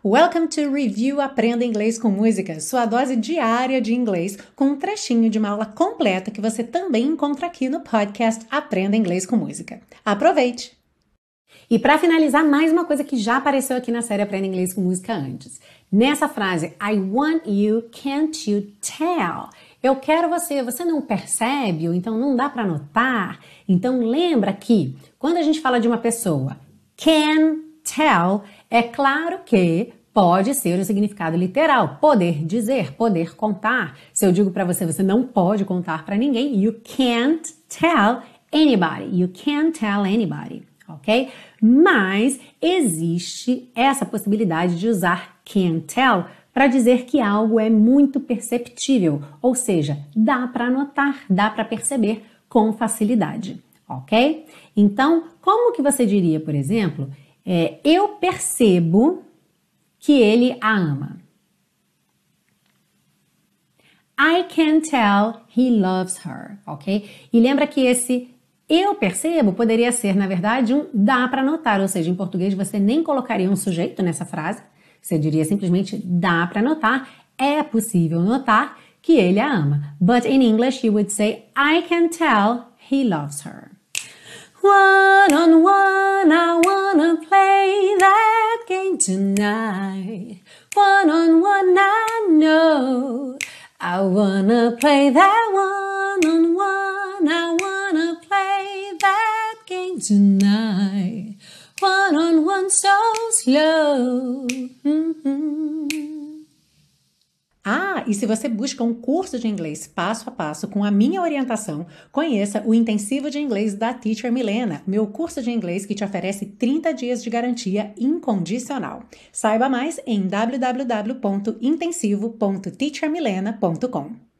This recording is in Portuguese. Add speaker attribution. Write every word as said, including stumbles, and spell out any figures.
Speaker 1: Welcome to Review Aprenda Inglês com Música, sua dose diária de inglês com um trechinho de uma aula completa que você também encontra aqui no podcast Aprenda Inglês com Música. Aproveite! E para finalizar, mais uma coisa que já apareceu aqui na série Aprenda Inglês com Música antes. Nessa frase, I want you, can't you tell? Eu quero você, você não percebe, ou então não dá para notar? Então lembra que quando a gente fala de uma pessoa, can tell, é claro que pode ser o significado literal, poder dizer, poder contar. Se eu digo para você, você não pode contar para ninguém, you can't tell anybody, you can't tell anybody, ok? Mas existe essa possibilidade de usar can tell para dizer que algo é muito perceptível, ou seja, dá para notar, dá para perceber com facilidade, ok? Então, como que você diria, por exemplo, é, eu percebo que ele a ama. I can tell he loves her, ok? E lembra que esse eu percebo poderia ser, na verdade, um dá para notar, ou seja, em português você nem colocaria um sujeito nessa frase, você diria simplesmente dá para notar, é possível notar que ele a ama. But in English you would say I can tell he loves her. One on one, I wanna play that game tonight. One on one, I know. I wanna play that one on one. I wanna play that game tonight. One on one, so slow. Mm-hmm. Ah, e se você busca um curso de inglês passo a passo com a minha orientação, conheça o Intensivo de Inglês da Teacher Milena, meu curso de inglês que te oferece trinta dias de garantia incondicional. Saiba mais em w w w ponto intensivo ponto teacher milena ponto com.